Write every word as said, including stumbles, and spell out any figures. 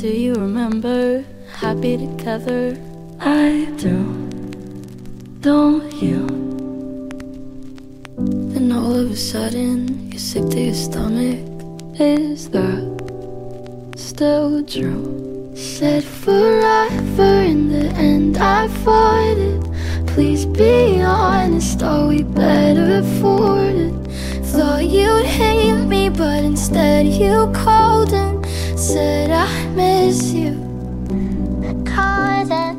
Do you remember? Happy together. I do, don't you? And all of a sudden, you're sick to your stomach. Is that still true? Said forever, in the end I fought it. Please be honest, are we better afford it? Thought you'd hate me, but instead you called and said I miss you. Cause